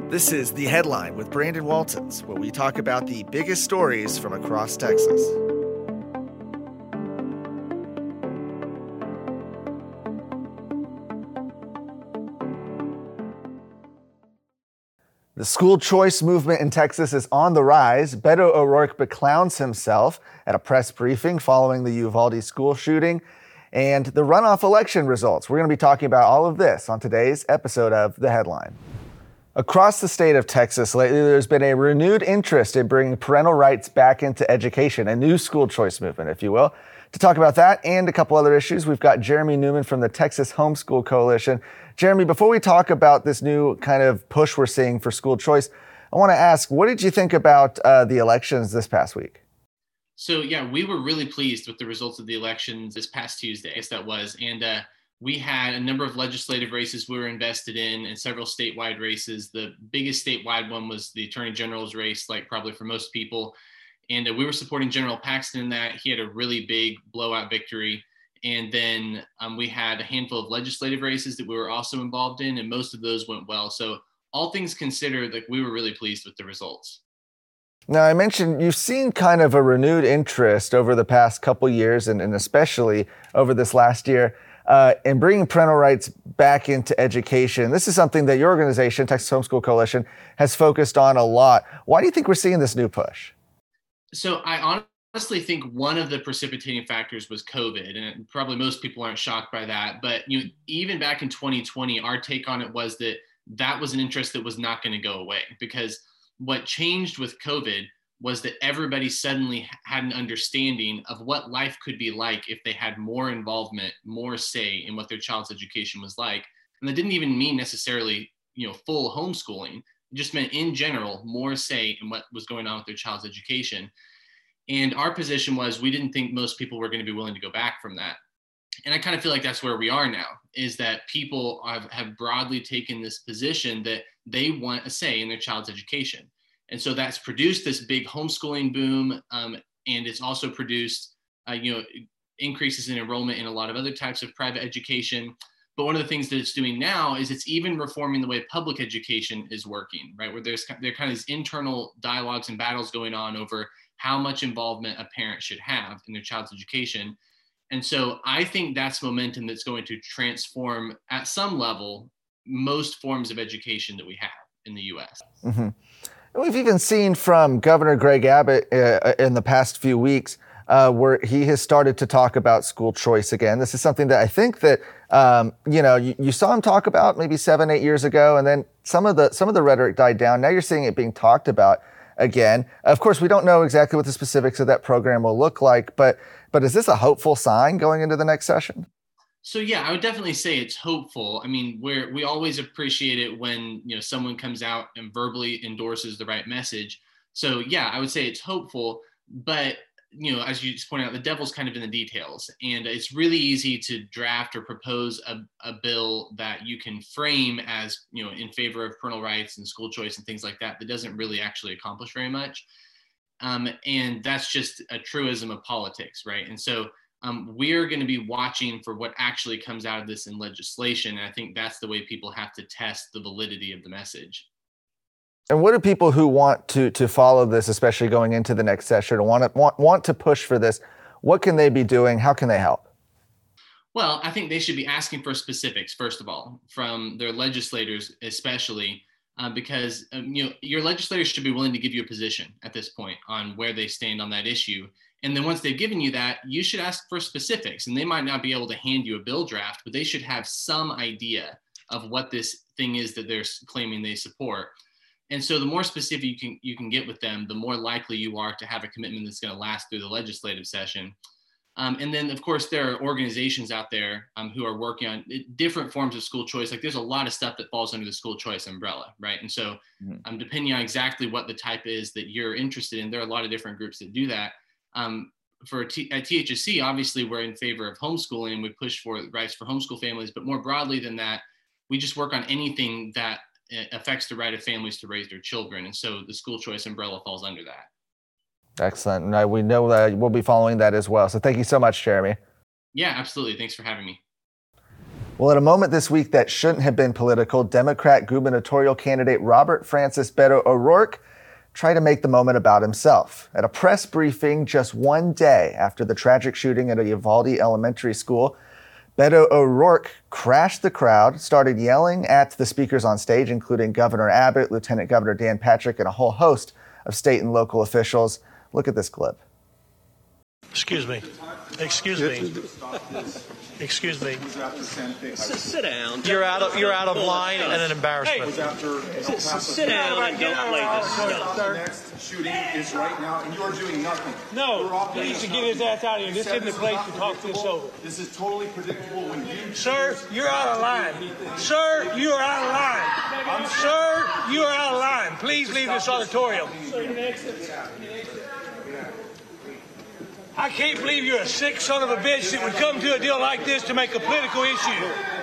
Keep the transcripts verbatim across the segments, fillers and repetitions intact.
This is The Headline with Brandon Waltons, where we talk about the biggest stories from across Texas. The school choice movement in Texas is on the rise. Beto O'Rourke beclowns himself at a press briefing following the Uvalde school shooting and the runoff election results. We're going to be talking about all of this on today's episode of The Headline. Across the state of Texas lately, there's been a renewed interest in bringing parental rights back into education, a new school choice movement, if you will. To talk about that and a couple other issues, we've got Jeremy Newman from the Texas Homeschool Coalition. Jeremy, before we talk about this new kind of push we're seeing for school choice, I want to ask, what did you think about uh, the elections this past week? So, yeah, we were really pleased with the results of the elections this past Tuesday, I guess that was. And uh, we had a number of legislative races we were invested in and several statewide races. The biggest statewide one was the Attorney General's race, like probably for most people. And uh, we were supporting General Paxton in that. He had a really big blowout victory. And then um, we had a handful of legislative races that we were also involved in, and most of those went well. So all things considered, like, we were really pleased with the results. Now, I mentioned you've seen kind of a renewed interest over the past couple years, and, and especially over this last year, uh, in bringing parental rights back into education. This is something that your organization, Texas Homeschool Coalition, has focused on a lot. Why do you think we're seeing this new push? So I honestly think one of the precipitating factors was COVID, and probably most people aren't shocked by that. But you know, even back in twenty twenty, our take on it was that that was an interest that was not going to go away, because what changed with COVID was that everybody suddenly had an understanding of what life could be like if they had more involvement, more say in what their child's education was like. And that didn't even mean necessarily, you know, full homeschooling. It just meant in general, more say in what was going on with their child's education. And our position was we didn't think most people were going to be willing to go back from that. And I kind of feel like that's where we are now, is that people have, have broadly taken this position that they want a say in their child's education. And so that's produced this big homeschooling boom. Um, and it's also produced, uh, you know, increases in enrollment in a lot of other types of private education. But one of the things that it's doing now is it's even reforming the way public education is working, right? Where there's there are kind of these internal dialogues and battles going on over how much involvement a parent should have in their child's education. And so I think that's momentum that's going to transform at some level most forms of education that we have in the U S. Mm-hmm. We've even seen from Governor Greg Abbott uh, in the past few weeks uh, where he has started to talk about school choice again. This is something that I think that, um, you know, you, you saw him talk about maybe seven, eight years ago, and then some of the some of the rhetoric died down. Now you're seeing it being talked about again. Of course, we don't know exactly what the specifics of that program will look like, but but is this a hopeful sign going into the next session? So yeah, I would definitely say it's hopeful. I mean, we're we always appreciate it when, you know, someone comes out and verbally endorses the right message. So yeah, I would say it's hopeful, but you know, as you just pointed out, the devil's kind of in the details, and it's really easy to draft or propose a, a bill that you can frame as, you know, in favor of parental rights and school choice and things like that, that doesn't really actually accomplish very much. Um, and that's just a truism of politics, right? And so um, we're going to be watching for what actually comes out of this in legislation. And I think that's the way people have to test the validity of the message. And what do people who want to to follow this, especially going into the next session, want to want, want to push for this, what can they be doing? How can they help? Well, I think they should be asking for specifics, first of all, from their legislators, especially uh, because um, you know, your legislators should be willing to give you a position at this point on where they stand on that issue. And then once they've given you that, you should ask for specifics. And they might not be able to hand you a bill draft, but they should have some idea of what this thing is that they're claiming they support. And so the more specific you can you can get with them, the more likely you are to have a commitment that's going to last through the legislative session. Um, and then, of course, there are organizations out there um, who are working on different forms of school choice. Like, there's a lot of stuff that falls under the school choice umbrella, right? And so um, depending on exactly what the type is that you're interested in, there are a lot of different groups that do that. Um, for T- at T H S C, obviously, we're in favor of homeschooling. We push for rights for homeschool families. But more broadly than that, we just work on anything that affects the right of families to raise their children. And so the school choice umbrella falls under that. Excellent. And uh, we know that we'll be following that as well. So thank you so much, Jeremy. Yeah, absolutely. Thanks for having me. Well, at a moment this week that shouldn't have been political, Democrat gubernatorial candidate Robert Francis Beto O'Rourke tried to make the moment about himself. At a press briefing just one day after the tragic shooting at a Uvalde elementary school, Beto O'Rourke crashed the crowd, started yelling at the speakers on stage, including Governor Abbott, Lieutenant Governor Dan Patrick, and a whole host of state and local officials. Look at this clip. Excuse me. Excuse me. Excuse me. Sit down. You're out of you're out of line and an embarrassment. Hey, sit down and don't play this stuff. The next shooting is right now, and you are doing nothing. No, he needs to get his ass out of here. This isn't the place to talk this over. This is totally predictable when you... Sir, you're out of line. Sir, you are out of line. Sir, you are out of line. Please leave this auditorium. I can't believe you're a sick son of a bitch that would come to a deal like this to make a political issue.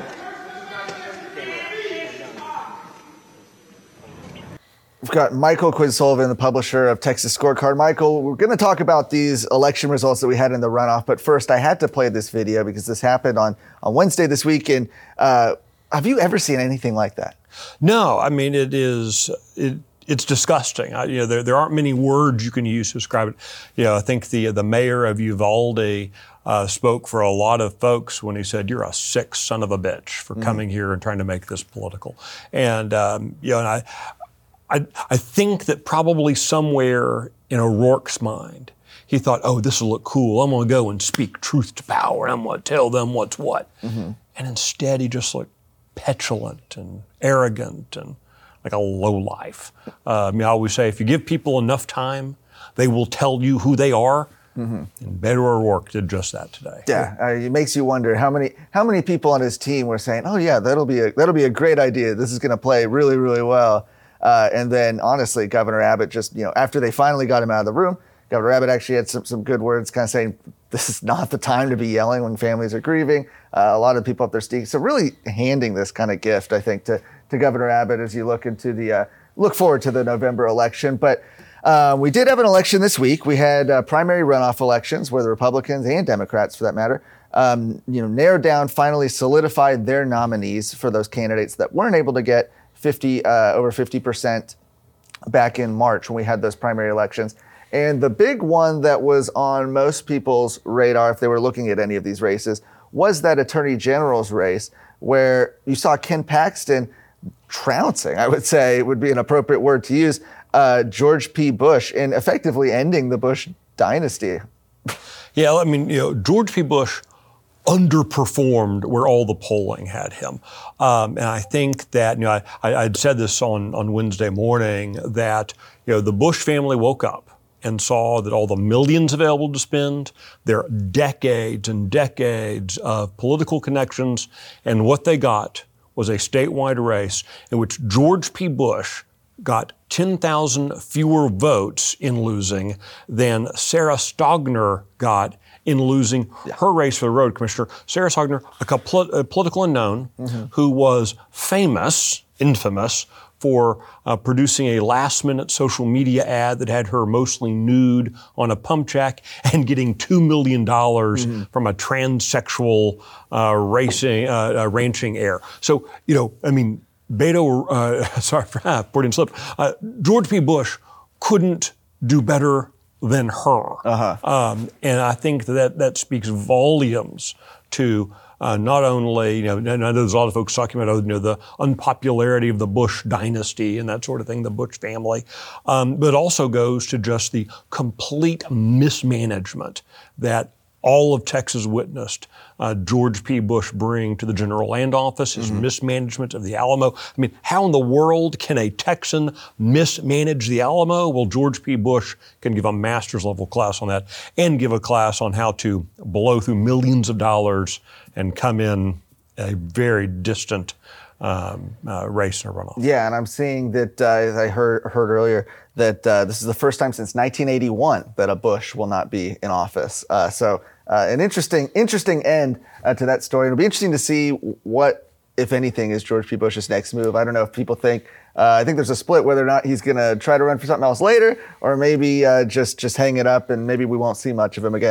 We've got Michael Quinn Sullivan, the publisher of Texas Scorecard. Michael, we're going to talk about these election results that we had in the runoff, but first I had to play this video because this happened on, on Wednesday this week, and uh, have you ever seen anything like that? No, I mean, it is... It, It's disgusting. I, you know, there, there aren't many words you can use to describe it. You know, I think the the mayor of Uvalde uh, spoke for a lot of folks when he said, "You're a sick son of a bitch for mm-hmm. coming here and trying to make this political." And um, you know, and I, I, I think that probably somewhere in O'Rourke's mind, he thought, "Oh, this will look cool. I'm going to go and speak truth to power. I'm going to tell them what's what." Mm-hmm. And instead, he just looked petulant and arrogant and like a lowlife. Uh, I mean, I always say, if you give people enough time, they will tell you who they are. Mm-hmm. And Beto O'Rourke did just that today. Yeah, uh, it makes you wonder how many how many people on his team were saying, "Oh yeah, that'll be a that'll be a great idea. This is going to play really really well." Uh, and then honestly, Governor Abbott just you know after they finally got him out of the room, Governor Abbott actually had some some good words, kind of saying, "This is not the time to be yelling when families are grieving." Uh, a lot of people up there speaking, so really handing this kind of gift, I think, to. to Governor Abbott as you look into the uh, look forward to the November election. But uh, we did have an election this week. We had uh, primary runoff elections where the Republicans and Democrats, for that matter, um, you know, narrowed down, finally solidified their nominees for those candidates that weren't able to get fifty uh, over fifty percent back in March when we had those primary elections. And the big one that was on most people's radar, if they were looking at any of these races, was that Attorney General's race, where you saw Ken Paxton trouncing, I would say would be an appropriate word to use, uh, George P. Bush, and effectively ending the Bush dynasty. Yeah, I mean, you know, George P. Bush underperformed where all the polling had him. Um, and I think that, you know, I, I'd said this on, on Wednesday morning that, you know, the Bush family woke up and saw that all the millions available to spend, their decades and decades of political connections, and what they got was a statewide race in which George P. Bush got ten thousand fewer votes in losing than Sarah Stogner got in losing yeah. her race for the road commissioner. Sarah Stogner, a, compl- a political unknown mm-hmm. who was famous, infamous, for uh, producing a last-minute social media ad that had her mostly nude on a pump jack and getting two million dollars mm-hmm. from a transsexual uh, racing, uh, uh, ranching heir. So, you know, I mean, Beto, uh, sorry for that, Freudian slip, uh, George P. Bush couldn't do better than her. Uh-huh. Um, and I think that that speaks volumes to Uh, not only, you know, I know there's a lot of folks talking about, you know, the unpopularity of the Bush dynasty and that sort of thing, the Bush family, um, but also goes to just the complete mismanagement that all of Texas witnessed uh, George P. Bush bring to the General Land Office, his mm-hmm. mismanagement of the Alamo. I mean, how in the world can a Texan mismanage the Alamo? Well, George P. Bush can give a master's level class on that and give a class on how to blow through millions of dollars and come in a very distant um, uh, race in a runoff. Yeah, and I'm seeing that, uh, as I heard, heard earlier, that uh, this is the first time since nineteen eighty-one that a Bush will not be in office. Uh, so uh, an interesting interesting end uh, to that story. It'll be interesting to see what, if anything, is George P. Bush's next move. I don't know if people think, uh, I think there's a split whether or not he's going to try to run for something else later or maybe uh, just, just hang it up and maybe we won't see much of him again.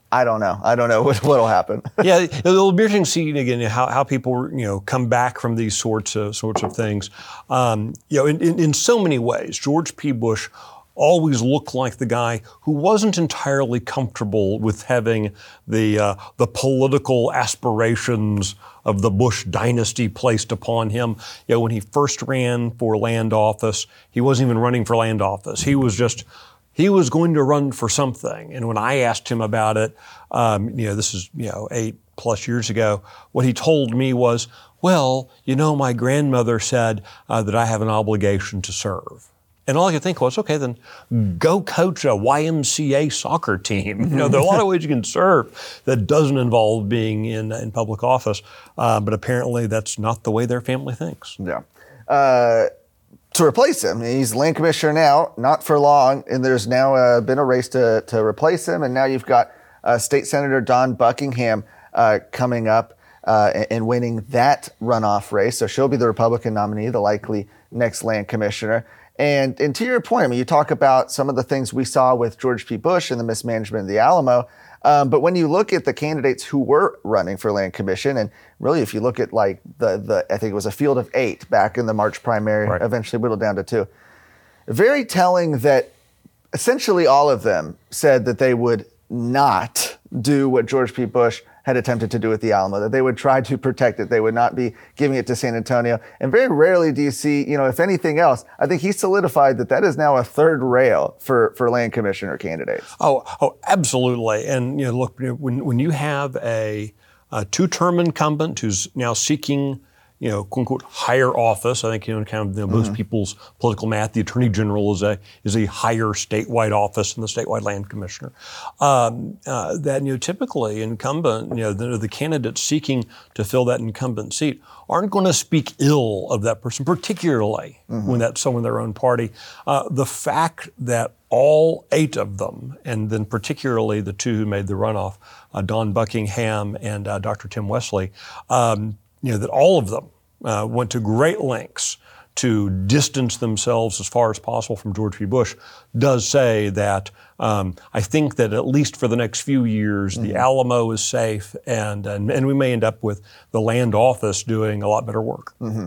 I don't know. I don't know what what'll happen. Yeah, it'll be interesting to see again how, how people you know come back from these sorts of sorts of things. Um, you know, in, in, in so many ways, George P. Bush always looked like the guy who wasn't entirely comfortable with having the uh, the political aspirations of the Bush dynasty placed upon him. You know, when he first ran for land office, he wasn't even running for land office. He was just He was going to run for something. And when I asked him about it, um, you know, this is, you know, eight plus years ago, what he told me was, well, you know, my grandmother said uh, that I have an obligation to serve. And all I could think was, okay, then go coach a Y M C A soccer team. You know, there are a lot of ways you can serve that doesn't involve being in, in public office. Uh, but apparently that's not the way their family thinks. Yeah. Uh, To replace him. He's land commissioner now, not for long, and there's now uh, been a race to, to replace him, and now you've got uh, State Senator Dawn Buckingham uh, coming up uh, and, and winning that runoff race. So she'll be the Republican nominee, the likely next land commissioner. And, and to your point, I mean, you talk about some of the things we saw with George P. Bush and the mismanagement of the Alamo. Um, but when you look at the candidates who were running for land commission, and really if you look at like the, the I think it was a field of eight back in the March primary, right. Eventually whittled down to two, very telling that essentially all of them said that they would not do what George P. Bush had attempted to do with the Alamo, that they would try to protect it. They would not be giving it to San Antonio. And very rarely do you see, you know, if anything else, I think he solidified that that is now a third rail for, for land commissioner candidates. Oh, oh, absolutely. And, you know, look, when, when you have a, a two-term incumbent who's now seeking, you know, quote unquote, higher office. I think, you know, kind of you know, most mm-hmm. people's political math, the Attorney General is a is a higher statewide office than the statewide land commissioner. Um, uh, that, you know, typically incumbent, you know, the, the candidates seeking to fill that incumbent seat aren't going to speak ill of that person, particularly mm-hmm. when that's someone in their own party. Uh, the fact that all eight of them, and then particularly the two who made the runoff, uh, Dawn Buckingham and uh, Doctor Tim Wesley, um, you know, that all of them uh, went to great lengths to distance themselves as far as possible from George P. Bush, does say that um, I think that at least for the next few years, mm-hmm. the Alamo is safe, and, and and we may end up with the land office doing a lot better work. Mm-hmm.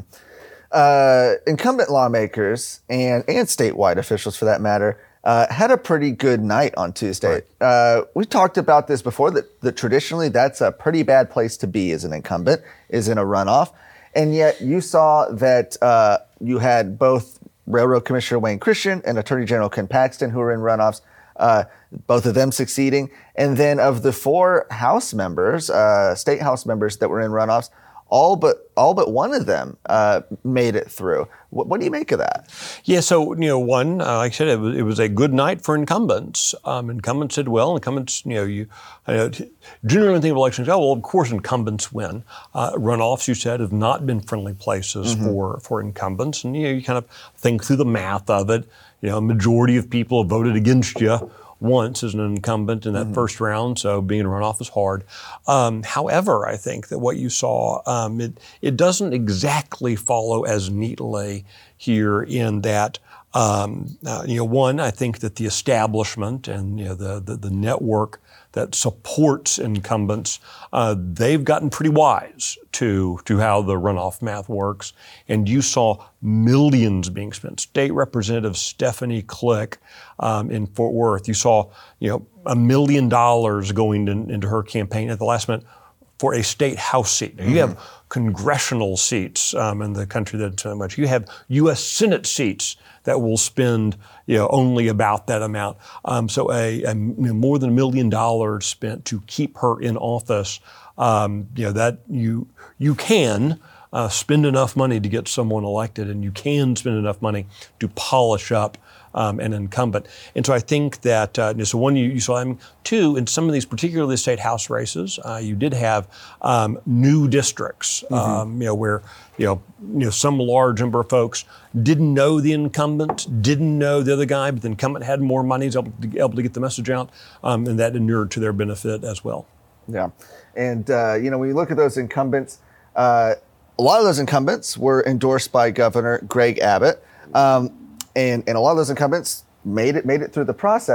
Uh, incumbent lawmakers and, and statewide officials, for that matter, Uh, had a pretty good night on Tuesday. Right. Uh, we talked about this before, that, that traditionally that's a pretty bad place to be as an incumbent, is in a runoff. And yet you saw that uh, you had both Railroad Commissioner Wayne Christian and Attorney General Ken Paxton who were in runoffs, uh, both of them succeeding. And then of the four House members, uh, state House members that were in runoffs, all but all but one of them uh, made it through. What, what do you make of that? Yeah, so, you know, one, uh, like I said, it was, it was a good night for incumbents. Um, incumbents did well. Incumbents, you know, you uh, generally think of elections, oh, well, of course incumbents win. Uh, runoffs, you said, have not been friendly places mm-hmm. for, for incumbents. And, you know, you kind of think through the math of it. You know, a majority of people have voted against you once as an incumbent in that mm-hmm. first round, so being in a runoff is hard. Um, however, I think that what you saw, um, it, it doesn't exactly follow as neatly here in that, um, uh, you know, one, I think that the establishment and, you know, the, the, the network that supports incumbents, uh, they've gotten pretty wise to, to how the runoff math works. And you saw millions being spent. State Representative Stephanie Click um, in Fort Worth, you saw, you know, a million dollars going in, into her campaign at the last minute for a state House seat. Now, you mm-hmm. have congressional seats um, in the country that's so much. You have U S Senate seats that will spend, you know, only about that amount. Um, so a, a you know, more than a million dollars spent to keep her in office. Um, you know, that you you can uh, spend enough money to get someone elected, and you can spend enough money to polish up Um, an incumbent. And so I think that, uh, so one, you, you saw, I mean, two, in some of these, particularly state House races, uh, you did have um, new districts, mm-hmm. um, you know, where, you know, you know, some large number of folks didn't know the incumbent, didn't know the other guy, but the incumbent had more money, was able to, able to get the message out, um, and that inured to their benefit as well. Yeah. And, uh, you know, when you look at those incumbents, uh, a lot of those incumbents were endorsed by Governor Greg Abbott. Um, And, and a lot of those incumbents made it made it through the process.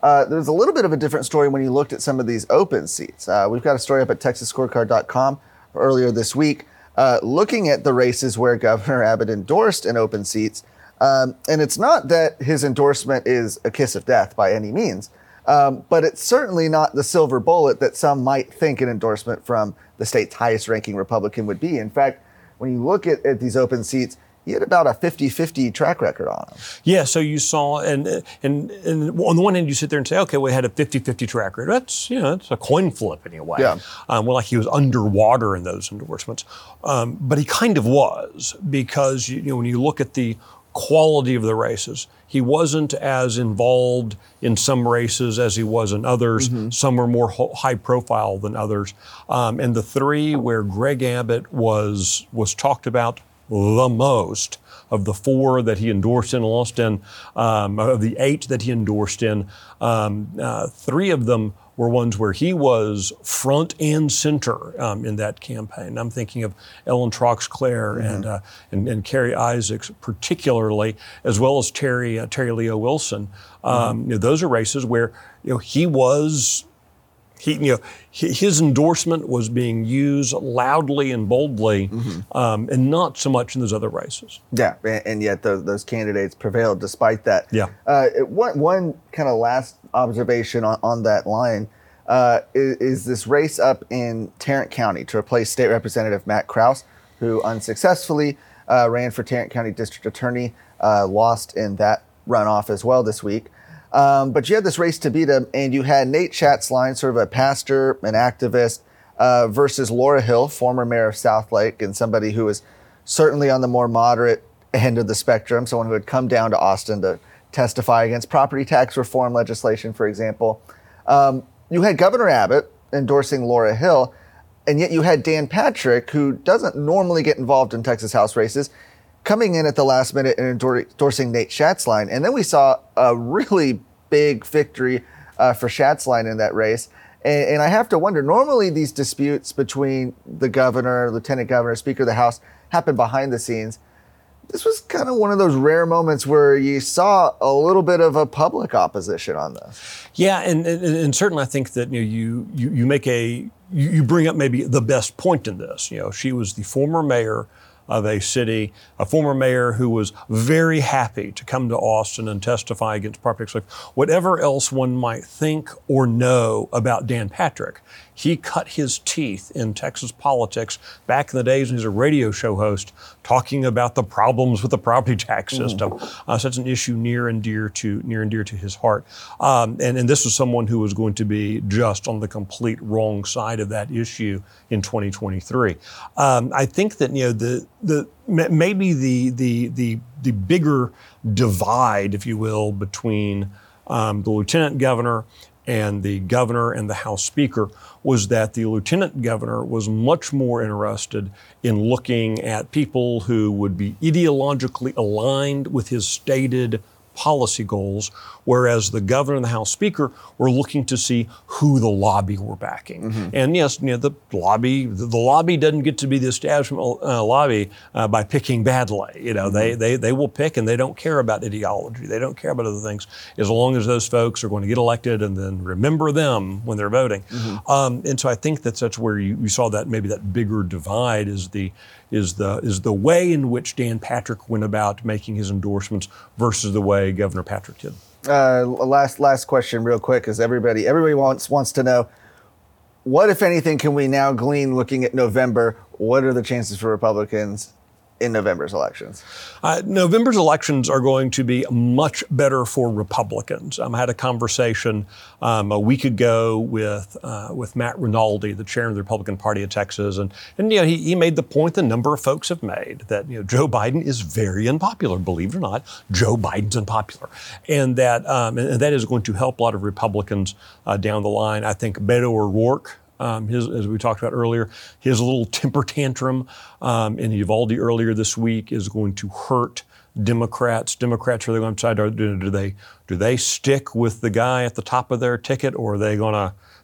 Uh, there's a little bit of a different story when you looked at some of these open seats. Uh, we've got a story up at texas scorecard dot com earlier this week uh, looking at the races where Governor Abbott endorsed in open seats. Um, and it's not that his endorsement is a kiss of death by any means, um, but it's certainly not the silver bullet that some might think an endorsement from the state's highest ranking Republican would be. In fact, when you look at, at these open seats, he had about a fifty-fifty track record on him. Yeah, so you saw, and, and and on the one hand, you sit there and say, okay, we had a fifty-fifty track record. That's, you know, it's a coin flip anyway. Yeah. Um, well, like he was underwater in those endorsements. Um, but he kind of was, because, you know, when you look at the quality of the races, he wasn't as involved in some races as he was in others. Mm-hmm. Some were more ho- high profile than others. Um, and the three where Greg Abbott was was talked about the most, of the four that he endorsed in Austin, um, of the eight that he endorsed in, um, uh, three of them were ones where he was front and center um, in that campaign. I'm thinking of Ellen Troxclair mm-hmm. and, uh, and and Kerry Isaacs particularly, as well as Terry uh, Terry Leo Wilson. Um, mm-hmm. you know, those are races where, you know, he was. He, you know, his endorsement was being used loudly and boldly, mm-hmm. um, and not so much in those other races. Yeah, and yet those, those candidates prevailed despite that. Yeah. Uh, one one kind of last observation on, on that line uh, is, is this race up in Tarrant County to replace State Representative Matt Krause, who unsuccessfully uh, ran for Tarrant County District Attorney, uh, lost in that runoff as well this week. Um, but you had this race to beat him, and you had Nate Schatzline, sort of a pastor, an activist, uh, versus Laura Hill, former mayor of Southlake, and somebody who was certainly on the more moderate end of the spectrum, someone who had come down to Austin to testify against property tax reform legislation, for example. Um, you had Governor Abbott endorsing Laura Hill, and yet you had Dan Patrick, who doesn't normally get involved in Texas House races, coming in at the last minute and endorsing Nate Schatzline. And then we saw a really big victory uh, for Schatzline in that race. And, and I have to wonder, normally these disputes between the governor, lieutenant governor, speaker of the House happen behind the scenes. This was kind of one of those rare moments where you saw a little bit of a public opposition on this. Yeah, and, and, and certainly I think that, you know, you, you, you make a, you, you bring up maybe the best point in this. You know, she was the former mayor of a city, a former mayor who was very happy to come to Austin and testify against property tax. Whatever else one might think or know about Dan Patrick, he cut his teeth in Texas politics back in the days when he was a radio show host talking about the problems with the property tax system. Mm. Uh, so it's an issue near and dear to near and dear to his heart. Um, and, and this was someone who was going to be just on the complete wrong side of that issue in twenty twenty-three. Um, I think that, you know, the the maybe the the the the bigger divide, if you will, between um, the lieutenant governor and the governor and the House Speaker was that the lieutenant governor was much more interested in looking at people who would be ideologically aligned with his stated policy goals, whereas the governor and the House Speaker were looking to see who the lobby were backing. Mm-hmm. And yes, you know, the lobby, the, the lobby doesn't get to be the establishment uh, lobby uh, by picking badly. You know, mm-hmm. they, they they will pick, and they don't care about ideology. They don't care about other things, as long as those folks are going to get elected and then remember them when they're voting. Mm-hmm. Um, and so I think that that's where you, you saw that maybe that bigger divide is the is the is the way in which Dan Patrick went about making his endorsements versus the way Governor Patrick did. Uh, last last question, real quick, because everybody everybody wants wants to know, what, if anything, can we now glean looking at November? What are the chances for Republicans in November's elections? Uh, November's elections are going to be much better for Republicans. Um, I had a conversation um, a week ago with uh, with Matt Rinaldi, the chair of the Republican Party of Texas, and and you know he, he made the point the number of folks have made that you know Joe Biden is very unpopular. Believe it or not, Joe Biden's unpopular, and that um, and that is going to help a lot of Republicans uh, down the line. I think Beto O'Rourke, Um, his, as we talked about earlier, his little temper tantrum um, in Uvalde earlier this week is going to hurt Democrats. Democrats are going to decide, do, do they do they stick with the guy at the top of their ticket, or are they going to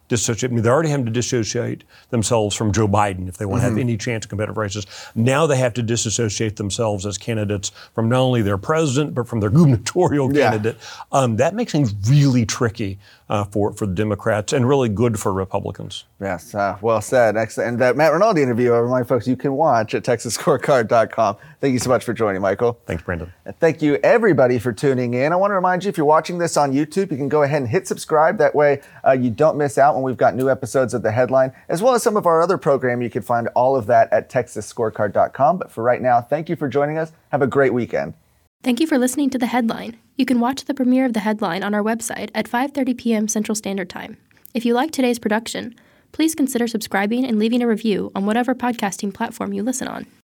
dissociate. I mean, they're already having to dissociate themselves from Joe Biden if they want to Mm-hmm. have any chance of competitive races. Now they have to disassociate themselves as candidates from not only their president, but from their gubernatorial Yeah. candidate. Um, that makes things really tricky uh, for, for the Democrats and really good for Republicans. Yes, uh, well said. Excellent. And that Matt Rinaldi interview, I remind folks, you can watch at texas scorecard dot com. Thank you so much for joining, Michael. Thanks, Brandon. And thank you, everybody, for tuning in. I want to remind you, if you're watching this on YouTube, you can go ahead and hit subscribe. That way uh, you don't miss out when we've got new episodes of The Headline, as well as some of our other programming. You can find all of that at texas scorecard dot com. But for right now, thank you for joining us. Have a great weekend. Thank you for listening to The Headline. You can watch the premiere of The Headline on our website at five thirty p.m. Central Standard Time. If you like today's production, please consider subscribing and leaving a review on whatever podcasting platform you listen on.